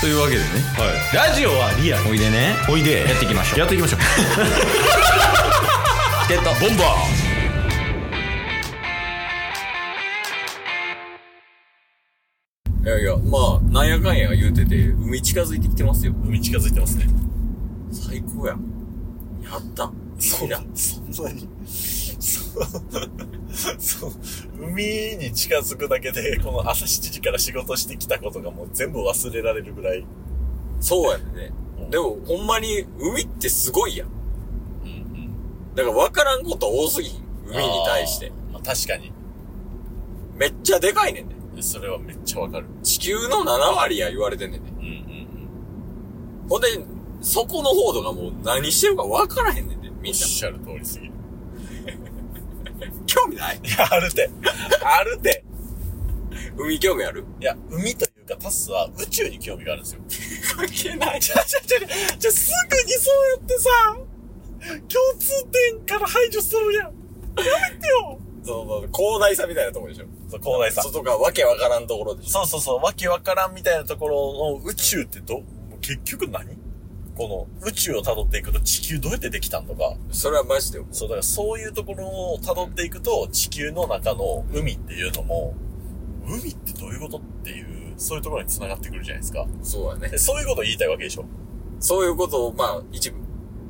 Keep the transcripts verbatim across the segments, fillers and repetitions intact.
というわけでね、 はい、ラジオはリアル。 おいでね、 おいでやっていきましょう。 やっていきましょうチケットボンバー。いやいや、まあなんやかんや言うてて海近づいてきてますよ。 海近づいてますね。 最高や。やった。 そうだ。そんなにそうそう海に近づくだけでこの朝しちじから仕事してきたことがもう全部忘れられるぐらい。 そうやね、うん、でもほんまに海ってすごいやん。うんうん。だから分からんこと多すぎひん。海に対して。 あ、確かに。 めっちゃでかいねんね。 それはめっちゃわかる。 地球のななわりや言われてんねんね。うんうんうん。ほんで、そこの方とかもう何してるか分からへんねんね。みんな。 おっしゃる通りすぎる。 興味ない？ いや、あるて。あるて。 海興味ある？ いや、海というかタスは宇宙に興味があるんですよ。 関係ない。 じゃじゃじゃじゃすぐにそうやってさ、共通点から排除するやん。やめてよ。 そうそう、広大さみたいなところでしょ。 そう、広大さ。 外がわけわからんところでしょ。 そうそうそう、わけわからんみたいなところの宇宙ってど、結局何？この宇宙を辿っていくと地球どうやってできたんとか。 それはマジで。 そう、だからそういうところを辿っていくと地球の中の海っていうのも、海ってどういうことっていう、そういうところに繋がってくるじゃないですか。 そうやね。 そういうことを言いたいわけでしょ。 そういうことを、まあ、一部。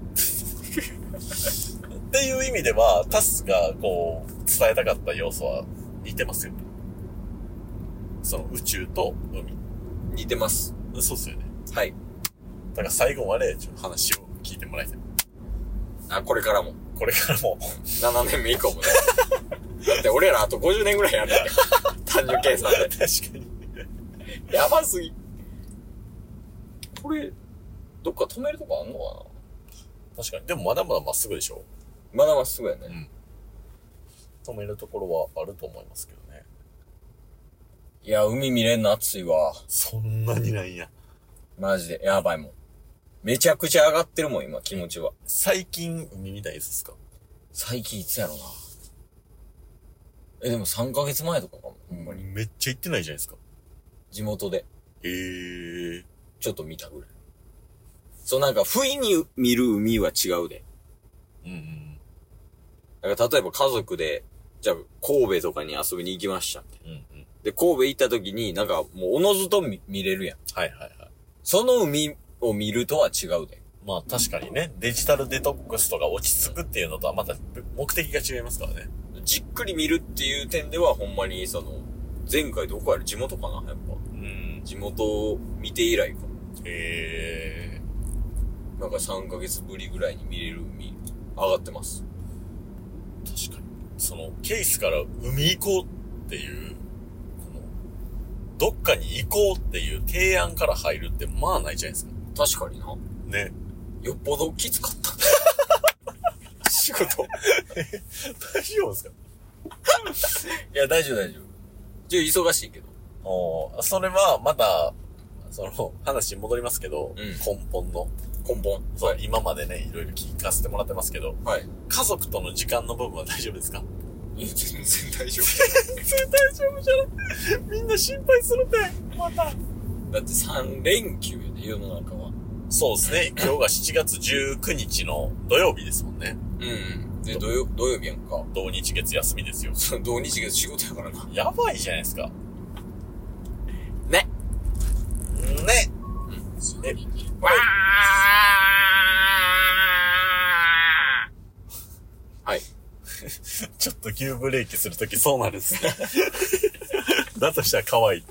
っていう意味では、タスがこう、伝えたかった要素は似てますよね。その宇宙と海。 似てます。 そうっすよね。 はい。 だから最後までちょっと話を聞いてもらいたい。 あ、これからも。 これからも。 ななねんめ以降もね。だって俺らあとごじゅうねんぐらいやるんだよ。単純計算で。 確かに。 やばすぎ。これ、どっか止めるとこあんのかな？確かに。でもまだまだまっすぐでしょ？ まだまっすぐやね。うん。 止めるところはあると思いますけどね。 いや、海見れんの暑いわ。 そんなにないんや。 マジで、やばいもん。めちゃくちゃ上がってるもん、今、気持ちは。 最近、海見たいですか？ 最近いつやろな。え、でもさんかげつまえとかかも、ほんまに。 めっちゃ行ってないじゃないですか。 地元で。 へー。 ちょっと見たぐらい。そう、なんか、不意に見る海は違うで。うんうん。だから例えば家族で、じゃあ、神戸とかに遊びに行きました。うんうん。で、神戸行った時に、なんか、もうおのずと 見, 見れるやん。 はいはいはい。 その海を見るとは違うで。 まあ確かにね、デジタルデトックスとか落ち着くっていうのとはまた目的が違いますからね。 じっくり見るっていう点ではほんまにその、前回どこやる地元かなやっぱ。うん。地元を見て以来かも。へー。なんかさんかげつぶりぐらいに見れる海、上がってます。 確かに。その、ケースから海行こうっていう、どっかに行こうっていう提案から入るってまあないじゃないですか。 確かにな。 ね。 よっぽどきつかった。仕事。 大丈夫ですか？ いや、大丈夫大丈夫。ちょ、忙しいけど。 おー、それはまた、その、話に戻りますけど、うん、根本の。 根本。 そう、はい、今までね、いろいろ聞かせてもらってますけど、はい。家族との時間の部分は大丈夫ですか？ いや、全然大丈夫。 全然大丈夫じゃない。みんな心配するって、また。 だってさん連休やで、世の中は。 そうですね。今日がしちがつじゅうくにちの土曜日ですもんね。 うん。で、土曜、土曜日やんか。 土日月休みですよ。 そう、土日月仕事やからな。 やばいじゃないですか。 ね。 ね。 うん。 え、 わーはい。 ちょっと急ブレーキするときそうなるんですね。だとしたら可愛い。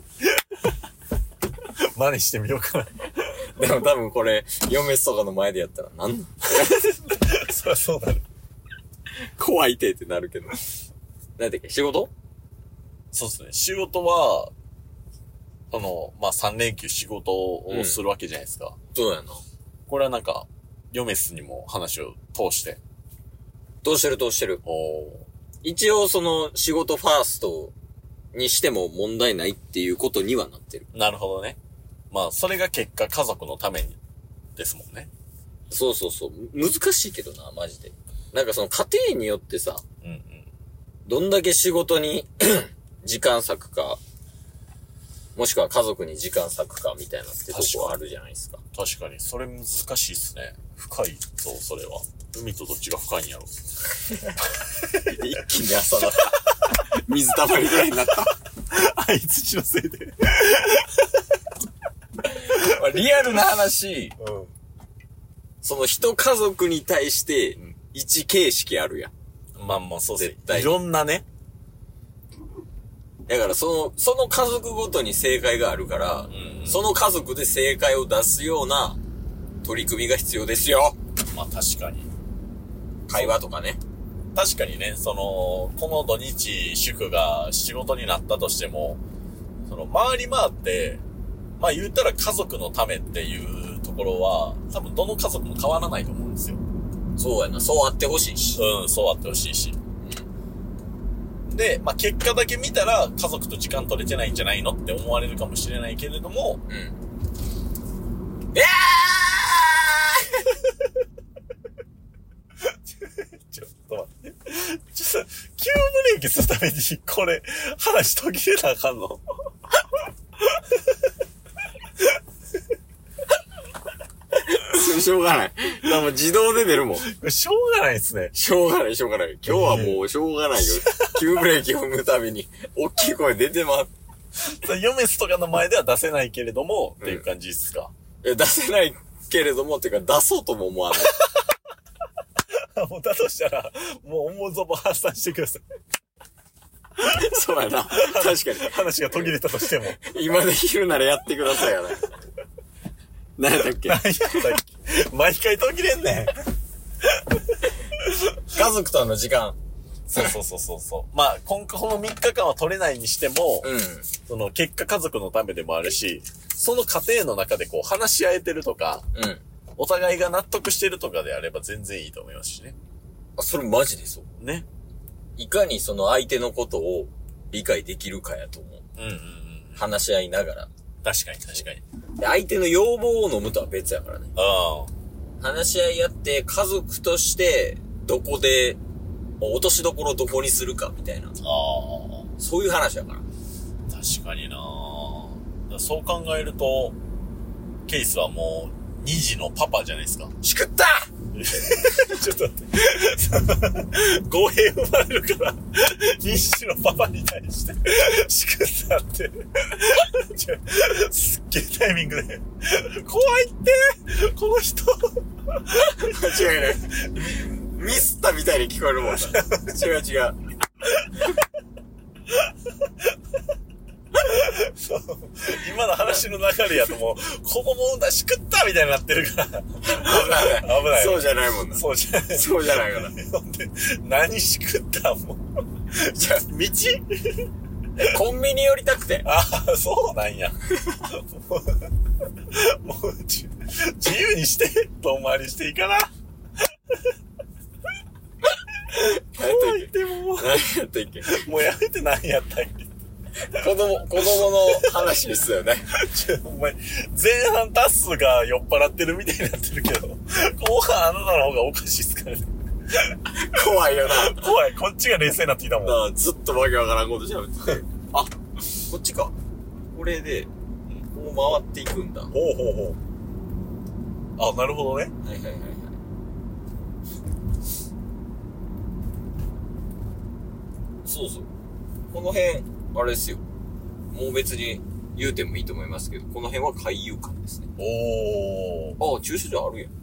真似してみようかな。 でも多分これ、嫁とかの前でやったら、なんなんそりゃそうなる。 怖いてってなるけど。何だっけ仕事？ そうですね。仕事は、あの、まあ、さん連休仕事をするわけじゃないですか。 うん、そうやな。 これはなんか、嫁すにも話を通して。 通してる通してる。お一応その仕事ファーストにしても問題ないっていうことにはなってる。 なるほどね。まあ、それが結果家族のためにですもんね。 そうそうそう。難しいけどな、マジで。なんかその家庭によってさ、うんうん、どんだけ仕事に時間割くかもしくは家族に時間割くかみたいなってとこあるじゃないですか。 確かに。それ難しいっすね。深いぞ、それは。海とどっちが深いんやろ。 一気に朝だった。水たまりぐらいになった。 あいつちのせいで。 リアルな話、 うん、 その一家族に対して一形式あるやん。 まあまあそうっすね。 絶対。 いろんなね。 だからその、その家族ごとに正解があるから、うんうん、その家族で正解を出すような取り組みが必要ですよ。 まあ確かに。 会話とかね。 確かにね、その、この土日祝が仕事になったとしても、その回り回って、まあ言ったら家族のためっていうところは、多分どの家族も変わらないと思うんですよ。 そうやな、そうあってほしいし。 うん、そうあってほしいし。で、まあ、結果だけ見たら家族と時間取れてないんじゃないのって思われるかもしれないけれども、 うん。いやーちょっと待って。ちょっと、急ブレーキするために、これ、話途切れなあかんのしょうがない。だもう自動で出るもん。 しょうがないですね。 しょうがない、しょうがない。今日はもうしょうがないよ。急ブレーキを踏むたびに、大きい声出てます。 ヨメスとかの前では出せないけれども、っていう感じですか。 え、出せないけれども、っていうか出そうとも思わない。 もうだとしたら、もう思うぞぼ発散してください。 そうやな。確かに。 話が途切れたとしても。 今できるならやってくださいよね。何やったっけ何やったっけ毎回途切れんねん。 家族との時間。 そうそうそうそうそう。まあ、今このみっかかんは取れないにしても、 うん。 その結果家族のためでもあるし、その家庭の中でこう話し合えてるとか、 うん。 お互いが納得してるとかであれば全然いいと思いますしね。 あ、それマジでそう。 ね。 いかにその相手のことを理解できるかやと思う。 うんうんうん。 話し合いながら。 確かに確かに。 で、相手の要望を飲むとは別やからね。 ああ。話し合いやって家族としてどこで、落としどころどこにするかみたいな。ああ。そういう話やから。 確かになぁ。そう考えると、ケイスはもう、二児のパパじゃないですか。 しくったちょっと待って。語弊生まれるから、二児のパパに対して、しくったって。すっげえタイミングで。怖いってこの人間違いない。ミスったみたいに聞こえるもんな。違う違う。 そう今の話の流れやともう、子供産んだしくったみたいになってるから。危ない。危ない。 そうじゃないもんな。 そうじゃない。 そうじゃないから。 ほんで、何しくったもう。じゃあ、道コンビニ寄りたくて。 ああ、そうなんや。もう、もう自由にして、遠回りしていいかな。怖いってもう。 何やったっけもうやめて何やったっけ子供、子供の話ですよね。 ちょ、お前、前半タッスが酔っ払ってるみたいになってるけど、後半あなたの方がおかしいっすからね。 怖いよな。 怖い、こっちが冷静になってきたもん。 なあ、ずっとわけわからんこと喋ってて。あ、こっちか。これで、こう回っていくんだ。ほうほうほう。あ、なるほどね。 はいはいはいはい。そうそう。この辺、あれですよ。もう別に言うてもいいと思いますけど、この辺は海遊館ですね。 おー。 ああ、駐車場あるやん。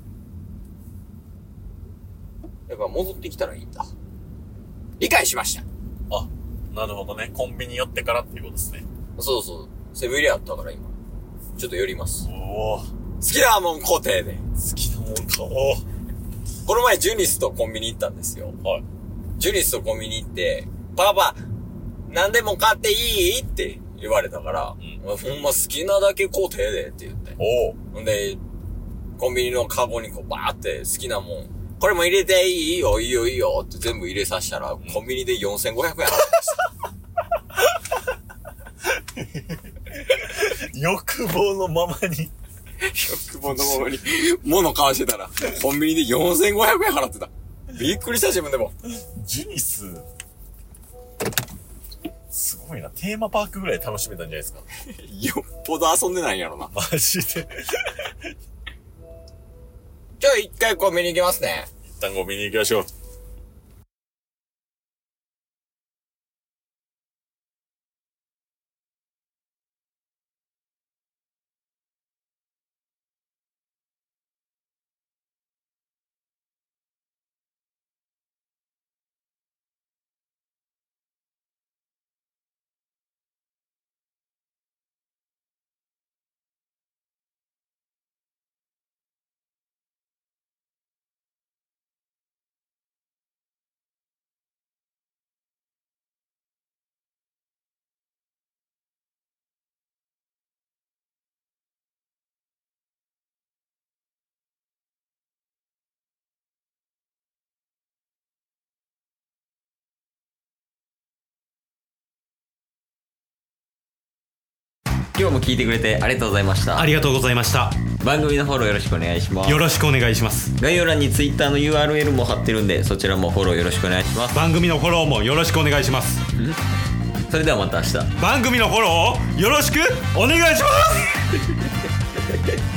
だから戻ってきたらいいんだ。理解しました。 あ、なるほどね。コンビニ寄ってからっていうことですね。 そうそう。セブン入れあったから今。ちょっと寄ります。 おー。 好きなもん固定で。 好きなもんか。おー。 この前ジュニスとコンビニ行ったんですよ。 はい。 ジュニスとコンビニ行って、パパ、何でも買っていいって言われたから、うん、ほんま好きなだけ買うてでって言って。 おう。 んで、コンビニのカゴにこうバーって好きなもん、これも入れていいよ、いいよ、いいよって全部入れさせたら、うん、コンビニでよんせんごひゃくえん払ってました。 欲望のままに。 欲望のままに、物買わしてたら、コンビニでよんせんごひゃくえん払ってた。びっくりした自分でも。 ジュニス、すごいごいな。テーマパークぐらい楽しめたんじゃないですか。 よっぽど遊んでないんやろな。 マジで。 じゃあ一回こう見に行きますね。 一旦こう見に行きましょう。 今日も聞いてくれてありがとうございました。 ありがとうございました。 番組のフォローよろしくお願いします。 よろしくお願いします。 概要欄に Twitter の ユーアールエル も貼ってるんで、そちらもフォローよろしくお願いします。 番組のフォローもよろしくお願いします。 それではまた明日。 番組のフォローをよろしくお願いします